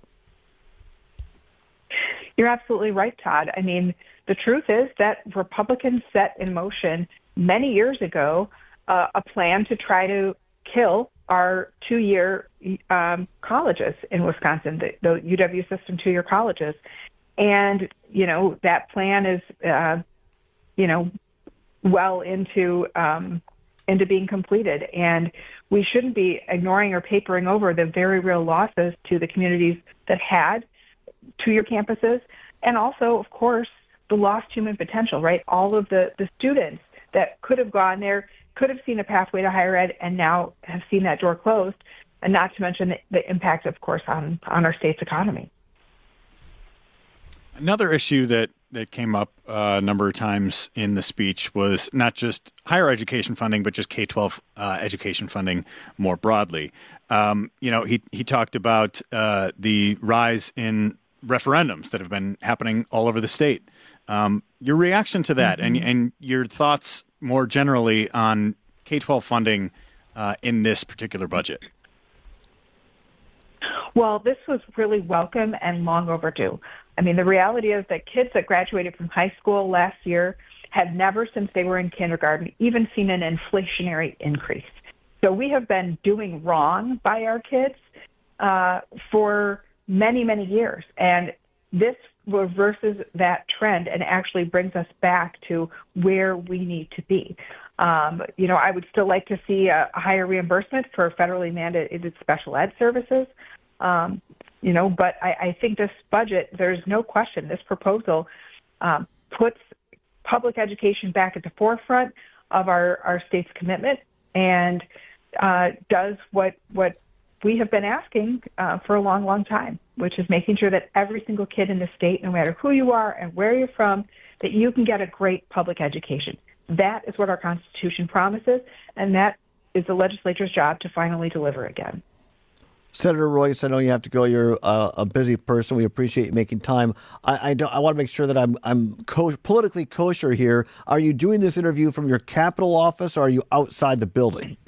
You're absolutely right, Todd. I mean, the truth is that Republicans set in motion many years ago a plan to try to kill our two-year colleges in Wisconsin, the UW system two-year colleges. And, that plan is, well into being completed. And we shouldn't be ignoring or papering over the very real losses to the communities that had two-year campuses, and also, of course, the lost human potential, right? All of the students that could have gone there, could have seen a pathway to higher ed, and now have seen that door closed, and not to mention the impact, of course, on our state's economy. Another issue that came up a number of times in the speech was not just higher education funding, but just K-12 education funding more broadly. He talked about the rise in referendums that have been happening all over the state. Your reaction to that, and your thoughts more generally on K-12 funding in this particular budget? Well, this was really welcome and long overdue. I mean, the reality is that kids that graduated from high school last year had never, since they were in kindergarten, even seen an inflationary increase. So we have been doing wrong by our kids for many, many years. And this reverses that trend and actually brings us back to where we need to be. I would still like to see a higher reimbursement for federally mandated special ed services. But I think this budget, there's no question, this proposal puts public education back at the forefront of our state's commitment and does what we have been asking for a long, long time, which is making sure that every single kid in the state, no matter who you are and where you're from, that you can get a great public education. That is what our Constitution promises, and that is the legislature's job to finally deliver again. Senator Royce, I know you have to go. You're a busy person. We appreciate you making time. I want to make sure that I'm politically kosher here. Are you doing this interview from your Capitol office, or are you outside the building?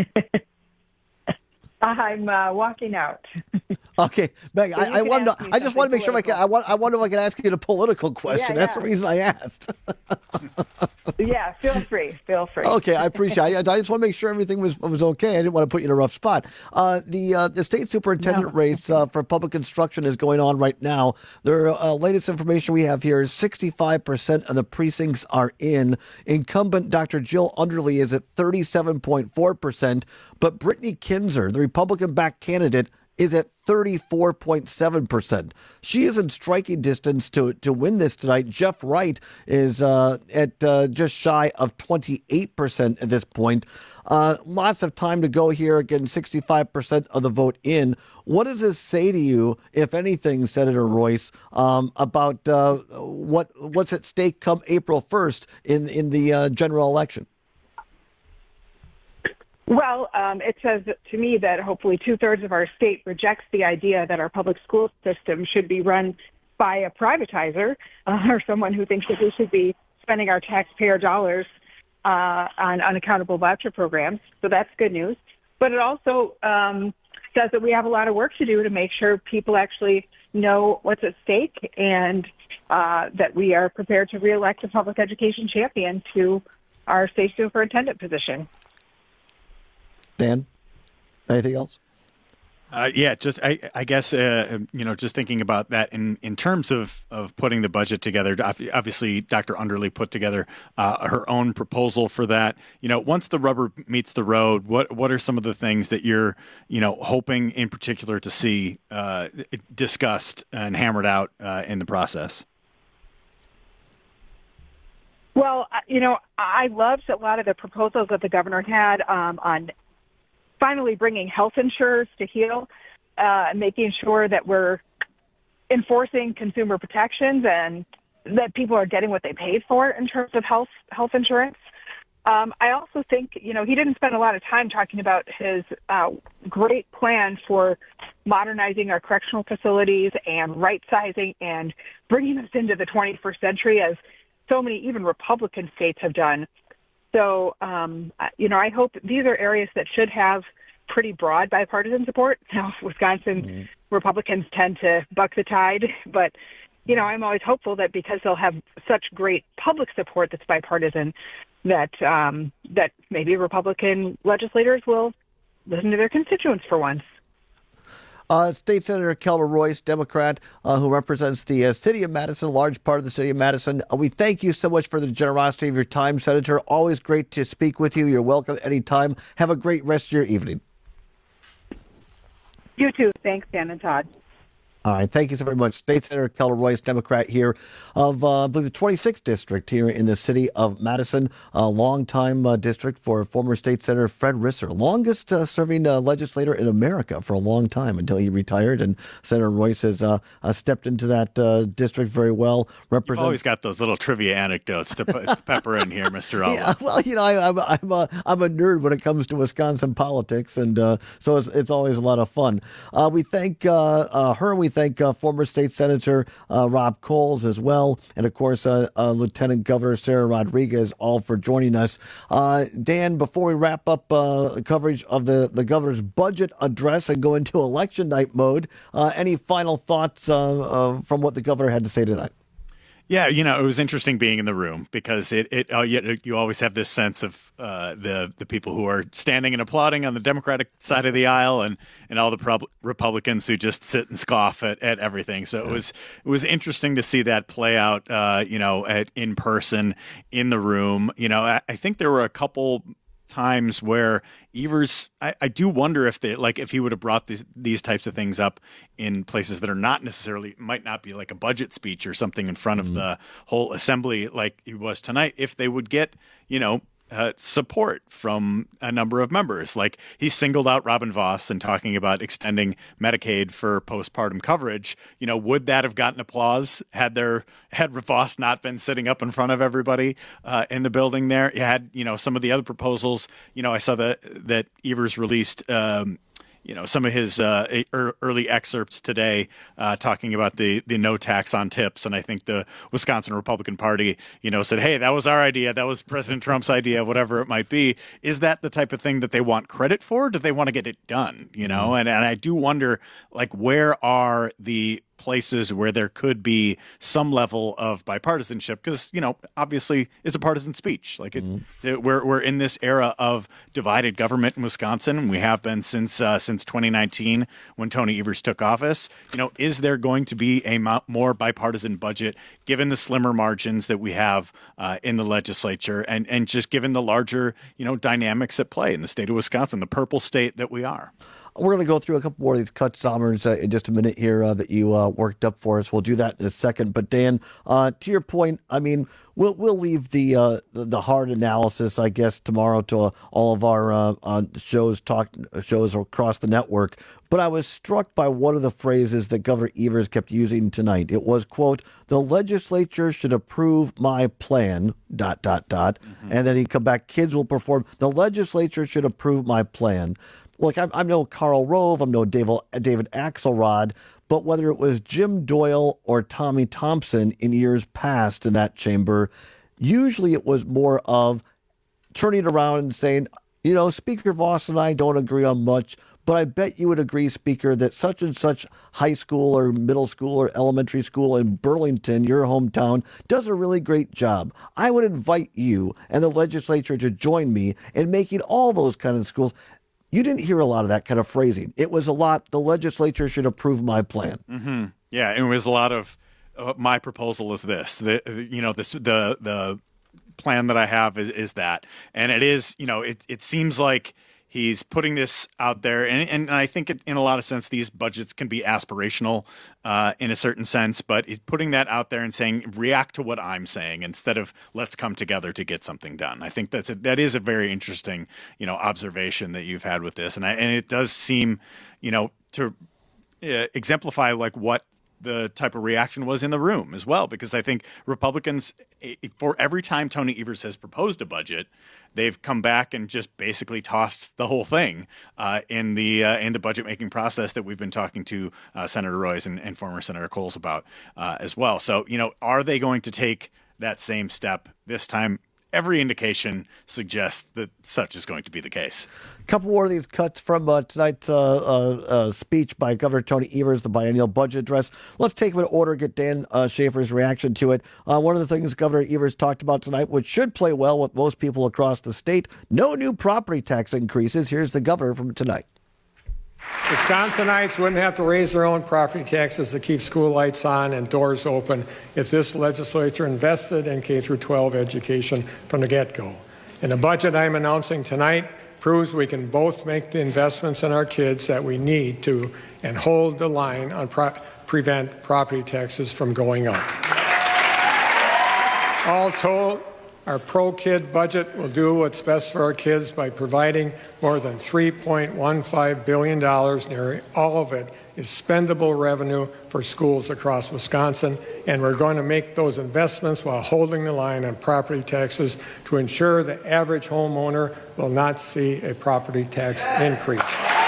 I'm walking out. Okay, Meg, I just want to make sure I wonder if I can ask you a political question. That's the reason I asked. Yeah, feel free. Okay, I appreciate it. I just want to make sure everything was okay. I didn't want to put you in a rough spot. The state superintendent race for public instruction is going on right now. The latest information we have here is 65% of the precincts are in. Incumbent Dr. Jill Underly is at 37.4%, but Brittany Kinzer, the Republican-backed candidate, is at 34.7%. She is in striking distance to win this tonight. Jeff Wright is at just shy of 28% at this point. Lots of time to go here. Again, 65% of the vote in. What does this say to you, if anything, Senator Royce, about what's at stake come April 1st in the general election? Well, it says to me that hopefully 2/3 of our state rejects the idea that our public school system should be run by a privatizer or someone who thinks that we should be spending our taxpayer dollars on unaccountable voucher programs. So that's good news. But it also says that we have a lot of work to do to make sure people actually know what's at stake and that we are prepared to reelect a public education champion to our state superintendent position. Dan, anything else? I guess just thinking about that in terms of putting the budget together. Obviously, Dr. Underly put together her own proposal for that. Once the rubber meets the road, what are some of the things that you're hoping in particular to see discussed and hammered out in the process? Well, I loved a lot of the proposals that the governor had on finally bringing health insurers to heel, making sure that we're enforcing consumer protections and that people are getting what they paid for in terms of health insurance. I also think, he didn't spend a lot of time talking about his great plan for modernizing our correctional facilities and right-sizing and bringing us into the 21st century, as so many even Republican states have done. So, I hope these are areas that should have pretty broad bipartisan support. Now, Wisconsin Republicans tend to buck the tide, but, I'm always hopeful that because they'll have such great public support that's bipartisan, that maybe Republican legislators will listen to their constituents for once. State Senator Kelda Royce, Democrat, who represents the city of Madison, a large part of the city of Madison. We thank you so much for the generosity of your time, Senator. Always great to speak with you. You're welcome anytime. Have a great rest of your evening. You too. Thanks, Dan and Todd. All right. Thank you so very much. State Senator Kelda Royce, Democrat here of, I believe, the 26th district here in the city of Madison, a longtime district for former State Senator Fred Risser, longest serving legislator in America for a long time until he retired. And Senator Royce has stepped into that district very well. You've always got those little trivia anecdotes to pepper in here, Mr. Alla. Yeah, well, I'm a nerd when it comes to Wisconsin politics, and so it's always a lot of fun. We thank her. We thank former State Senator Rob Coles as well, and of course Lieutenant Governor Sarah Rodriguez, all for joining us. Dan, before we wrap up coverage of the governor's budget address and go into election night mode, any final thoughts from what the governor had to say tonight? Yeah, it was interesting being in the room because you always have this sense of the people who are standing and applauding on the Democratic side of the aisle and all the Republicans who just sit and scoff at everything. So it was interesting to see that play out, in person in the room. I think there were a couple times where Evers, I do wonder if he would have brought these types of things up in places that are not necessarily, might not be like a budget speech or something in front of the whole assembly like he was tonight, if they would get, support from a number of members. Like he singled out Robin Vos and talking about extending Medicaid for postpartum coverage. Would that have gotten applause had Vos not been sitting up in front of everybody in the building there? You had, some of the other proposals. I saw that Evers released some of his early excerpts today talking about the no tax on tips. And I think the Wisconsin Republican Party, said, hey, that was our idea. That was President Trump's idea, whatever it might be. Is that the type of thing that they want credit for? Do they want to get it done? And I do wonder, where are the places where there could be some level of bipartisanship, because obviously it's a partisan speech. We're in this era of divided government in Wisconsin. We have been since 2019 when Tony Evers took office. Is there going to be a more bipartisan budget given the slimmer margins that we have in the legislature and just given the larger dynamics at play in the state of Wisconsin, the purple state that we are? We're going to go through a couple more of these cut summers in just a minute here that you worked up for us. We'll do that in a second. But Dan, to your point, we'll leave the hard analysis, I guess, tomorrow to all of our shows across the network. But I was struck by one of the phrases that Governor Evers kept using tonight. It was, quote, "The legislature should approve my plan, ... Mm-hmm. And then he'd come back, kids will perform. The legislature should approve my plan. Look, I'm no Karl Rove, I'm no David Axelrod, but whether it was Jim Doyle or Tommy Thompson in years past in that chamber, usually it was more of turning around and saying, Speaker Vos and I don't agree on much, but I bet you would agree, Speaker, that such and such high school or middle school or elementary school in Burlington, your hometown, does a really great job. I would invite you and the legislature to join me in making all those kind of schools You didn't hear a lot of that kind of phrasing. It was a lot, the legislature should approve my plan. Mm-hmm. Yeah, it was a lot of my proposal is this. The plan that I have is that. And it is, it seems like he's putting this out there, and I think in a lot of sense these budgets can be aspirational in a certain sense, but he's putting that out there and saying, react to what I'm saying instead of let's come together to get something done. I think that is a very interesting, observation that you've had with this, and it does seem, to exemplify like what the type of reaction was in the room as well, because I think Republicans, for every time Tony Evers has proposed a budget, they've come back and just basically tossed the whole thing in the budget making process that we've been talking to Senator Royce and former Senator Coles about as well. So, are they going to take that same step this time? Every indication suggests that such is going to be the case. A couple more of these cuts from tonight's speech by Governor Tony Evers, the biennial budget address. Let's take them in order, get Dan Schaefer's reaction to it. One of the things Governor Evers talked about tonight, which should play well with most people across the state, no new property tax increases. Here's the governor from tonight. Wisconsinites wouldn't have to raise their own property taxes to keep school lights on and doors open if this legislature invested in K-12 education from the get-go. And the budget I'm announcing tonight proves we can both make the investments in our kids that we need to and hold the line on prevent property taxes from going up. All told, our pro-kid budget will do what's best for our kids by providing more than $3.15 billion. Nearly all of it is spendable revenue for schools across Wisconsin, and we're going to make those investments while holding the line on property taxes to ensure the average homeowner will not see a property tax increase.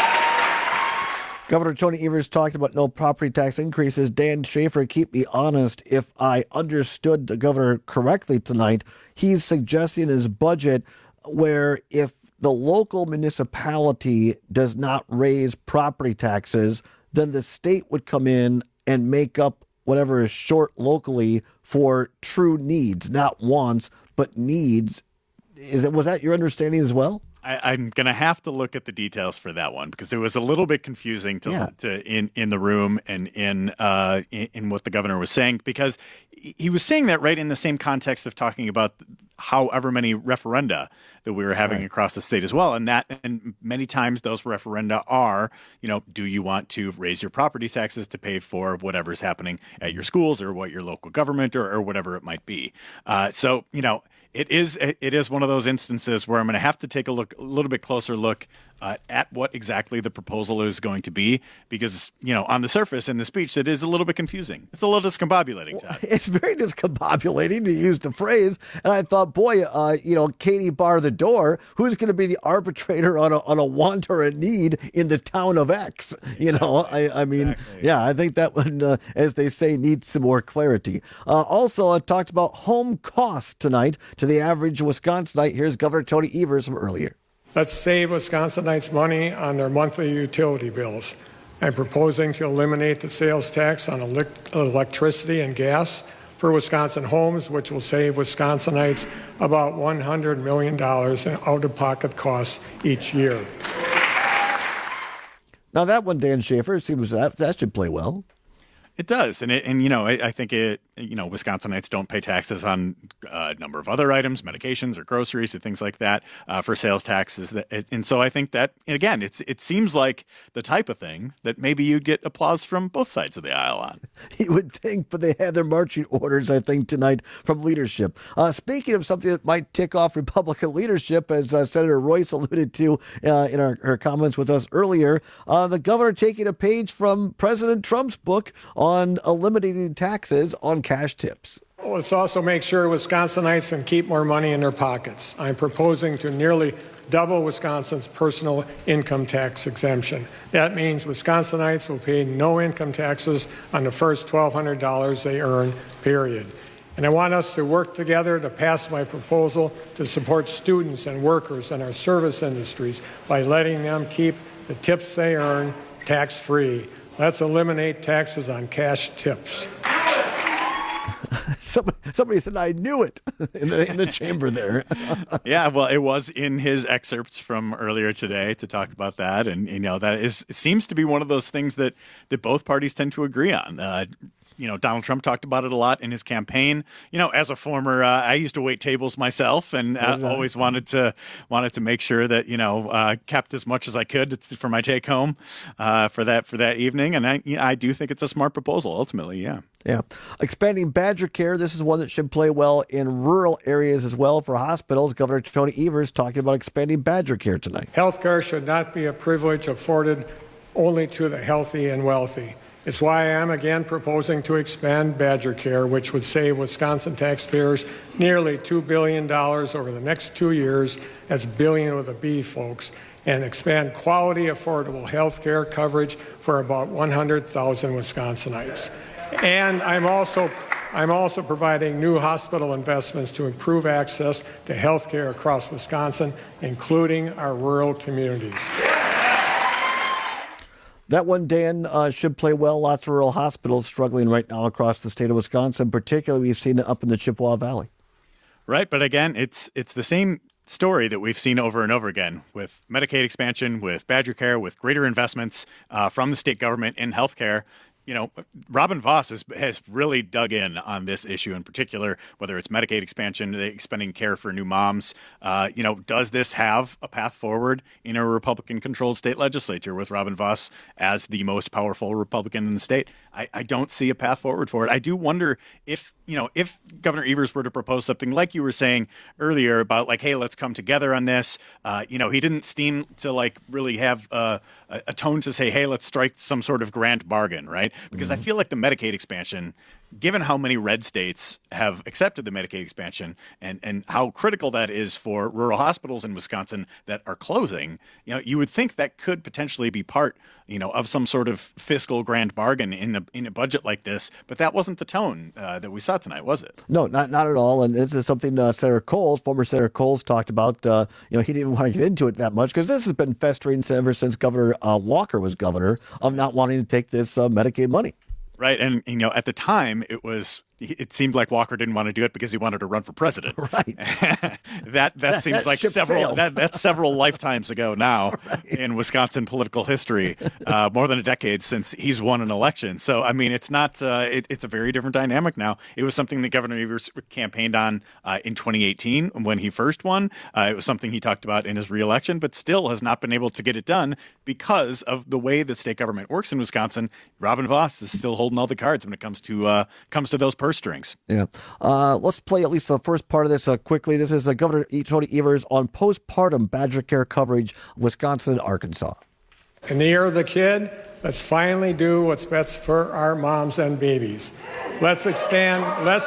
Governor Tony Evers talked about no property tax increases. Dan Schaefer, keep me honest, if I understood the governor correctly tonight, he's suggesting his budget where if the local municipality does not raise property taxes, then the state would come in and make up whatever is short locally for true needs, not wants, but needs. Was that your understanding as well? I'm going to have to look at the details for that one because it was a little bit confusing in the room and in what the governor was saying, because he was saying that right in the same context of talking about however many referenda that we were having across the state as well. And many times those referenda are, do you want to raise your property taxes to pay for whatever's happening at your schools or what your local government or whatever it might be. It is one of those instances where I'm going to have to take a little bit closer look at what exactly the proposal is going to be, because, on the surface in the speech, it is a little bit confusing. It's a little discombobulating, Todd. It's very discombobulating, to use the phrase. And I thought, boy, Katie bar the door, who's going to be the arbitrator on a want or a need in the town of X? Exactly. I think that one, as they say, needs some more clarity. Also, I talked about home costs tonight to the average Wisconsinite. Here's Governor Tony Evers from earlier. Let's save Wisconsinites money on their monthly utility bills. I'm proposing to eliminate the sales tax on electricity and gas for Wisconsin homes, which will save Wisconsinites about $100 million in out-of-pocket costs each year. Now that one, Dan Schaefer, seems that should play well. It does, and I think Wisconsinites don't pay taxes on a number of other items, medications or groceries or things like that for sales taxes. And so I think that, again, it seems like the type of thing that maybe you'd get applause from both sides of the aisle on. You would think, but they had their marching orders, I think, tonight from leadership. Speaking of something that might tick off Republican leadership, as Senator Royce alluded to in her comments with us earlier, the governor taking a page from President Trump's book on eliminating taxes on cash tips. Let's also make sure Wisconsinites can keep more money in their pockets. I'm proposing to nearly double Wisconsin's personal income tax exemption. That means Wisconsinites will pay no income taxes on the first $1,200 they earn, period. And I want us to work together to pass my proposal to support students and workers in our service industries by letting them keep the tips they earn tax-free. Let's eliminate taxes on cash tips. Somebody said, I knew it in the chamber there. Yeah, well, it was in his excerpts from earlier today to talk about that. And, that seems to be one of those things that both parties tend to agree on. Donald Trump talked about it a lot in his campaign. As a former, I used to wait tables myself, and always wanted to make sure that kept as much as I could for my take home for that evening. And I do think it's a smart proposal ultimately. Yeah. Yeah. Expanding Badger Care. This is one that should play well in rural areas as well for hospitals. Governor Tony Evers talking about expanding Badger Care tonight. Health care should not be a privilege afforded only to the healthy and wealthy. It's why I am again proposing to expand Badger Care, which would save Wisconsin taxpayers nearly $2 billion over the next 2 years. That's billion with a B, folks. And expand quality, affordable health care coverage for about 100,000 Wisconsinites. And I'm also providing new hospital investments to improve access to health care across Wisconsin, including our rural communities. That one, Dan, should play well. Lots of rural hospitals struggling right now across the state of Wisconsin. Particularly, we've seen it up in the Chippewa Valley. Right, but again, it's the same story that we've seen over and over again with Medicaid expansion, with Badger Care, with greater investments from the state government in healthcare. Robin Vos has really dug in on this issue in particular, whether it's Medicaid expansion, expanding care for new moms. Does this have a path forward in a Republican-controlled state legislature with Robin Vos as the most powerful Republican in the state? I don't see a path forward for it. I do wonder if Governor Evers were to propose something like you were saying earlier about like, hey, let's come together on this. He didn't seem to really have a tone to say, hey, let's strike some sort of grand bargain, right? Because I feel like the Medicaid expansion, given how many red states have accepted the Medicaid expansion and how critical that is for rural hospitals in Wisconsin that are closing, you would think that could potentially be part, of some sort of fiscal grand bargain in a budget like this. But that wasn't the tone that we saw tonight, was it? No, not at all. And this is something former Senator Coles talked about. He didn't want to get into it that much because this has been festering ever since Governor Walker was governor of not wanting to take this Medicaid money. Right. And, at the time, it seemed like Walker didn't want to do it because he wanted to run for president. Right. that seems like that's several lifetimes ago now in Wisconsin political history, more than a decade since he's won an election. So, it's not it's a very different dynamic now. It was something that Governor Evers campaigned on in 2018 when he first won. It was something he talked about in his reelection, but still has not been able to get it done because of the way the state government works in Wisconsin. Robin Vos is still holding all the cards when it comes to those purse strings. Yeah. Let's play at least the first part of this quickly. This is Governor Tony Evers on postpartum Badger Care coverage, Wisconsin, Arkansas. In the year of the kid, let's finally do what's best for our moms and babies. Let's extend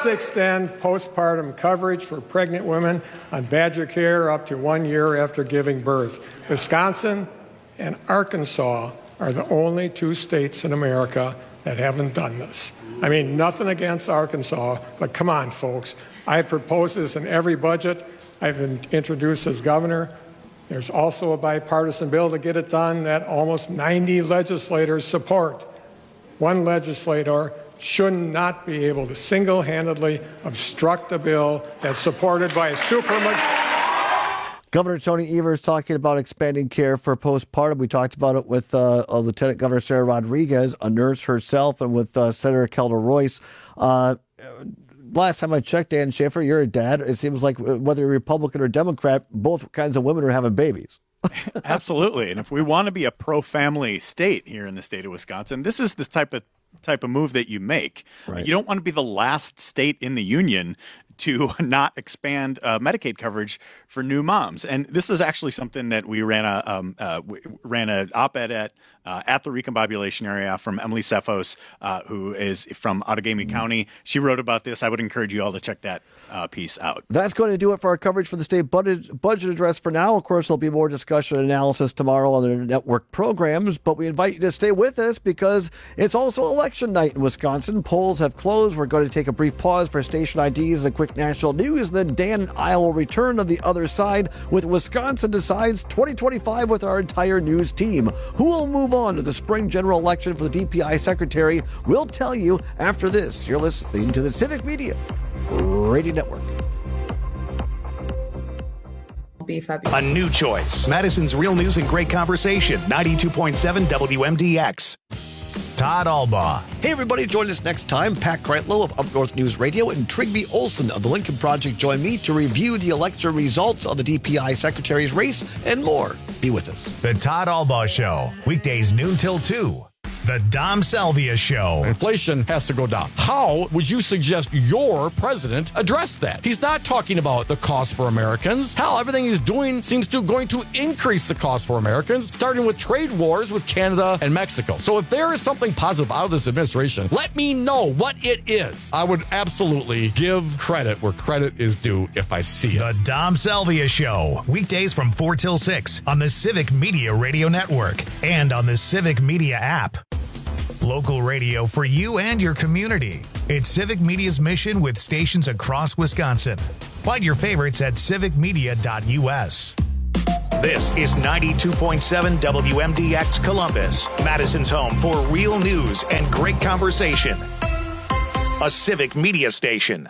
postpartum coverage for pregnant women on Badger Care up to 1 year after giving birth. Wisconsin and Arkansas are the only two states in America that haven't done this. Nothing against Arkansas, but come on, folks. I've proposed this in every budget I've introduced as governor. There's also a bipartisan bill to get it done that almost 90 legislators support. One legislator should not be able to single-handedly obstruct a bill that's supported by a supermajority. Governor Tony Evers talking about expanding care for postpartum. We talked about it with Lieutenant Governor Sarah Rodriguez, a nurse herself, and with Senator Kelda Royce. Last time I checked, Dan Schaefer, you're a dad. It seems like whether you're Republican or Democrat, both kinds of women are having babies. Absolutely. And if we want to be a pro-family state here in the state of Wisconsin, this is the type of move that you make. Right. You don't want to be the last state in the union to not expand Medicaid coverage for new moms. And this is actually something that we ran an op-ed at the Recombobulation area from Emily Cephos, who is from Outagamie County. She wrote about this. I would encourage you all to check that piece out. That's going to do it for our coverage for the state budget address for now. Of course, there'll be more discussion and analysis tomorrow on the network programs, but we invite you to stay with us because it's also election night in Wisconsin. Polls have closed. We're going to take a brief pause for station IDs and a quick national news. Then Dan and I will return on the other side with Wisconsin Decides 2025 with our entire news team. Who will move on to the spring general election for the DPI secretary? We'll tell you after this. You're listening to the Civic Media Radio Network. A new choice. Madison's Real News and Great Conversation. 92.7 WMDX. Todd Albaugh. Hey, everybody, join us next time. Pat Kreitlow of Up North News Radio and Trigby Olson of the Lincoln Project join me to review the election results of the DPI Secretary's race and more. Be with us. The Todd Albaugh Show. Weekdays noon till 2. The Dom Salvia Show. Inflation has to go down. How would you suggest your president address that? He's not talking about the cost for Americans. Hell, everything he's doing seems to going to increase the cost for Americans, starting with trade wars with Canada and Mexico. So if there is something positive out of this administration, let me know what it is. I would absolutely give credit where credit is due if I see it. The Dom Salvia Show. Weekdays from 4 till 6 on the Civic Media Radio Network and on the Civic Media app. Local radio for you and your community. It's Civic Media's mission with stations across Wisconsin. Find your favorites at civicmedia.us. This is 92.7 WMDX Columbus, Madison's home for real news and great conversation. A Civic Media station.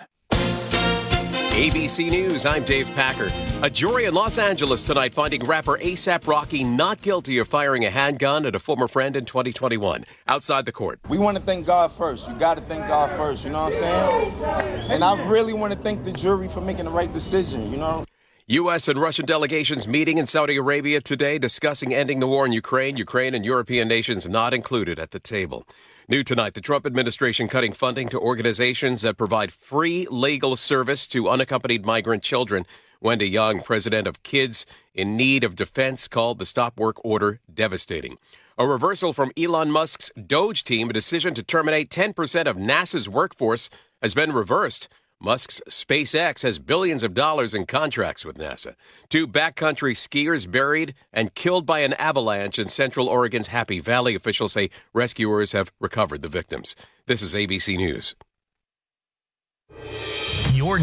ABC News, I'm Dave Packer. A jury in Los Angeles tonight finding rapper A$AP Rocky not guilty of firing a handgun at a former friend in 2021. Outside the court. We want to thank God first. You got to thank God first, you know what I'm saying? And I really want to thank the jury for making the right decision, you know? U.S. and Russian delegations meeting in Saudi Arabia today discussing ending the war in Ukraine. Ukraine and European nations not included at the table. New tonight, the Trump administration cutting funding to organizations that provide free legal service to unaccompanied migrant children. Wendy Young, president of Kids in Need of Defense, called the stop work order devastating. A reversal from Elon Musk's Doge team, a decision to terminate 10% of NASA's workforce, has been reversed. Musk's SpaceX has billions of dollars in contracts with NASA. 2 backcountry skiers buried and killed by an avalanche in Central Oregon's Happy Valley. Officials say rescuers have recovered the victims. This is ABC News.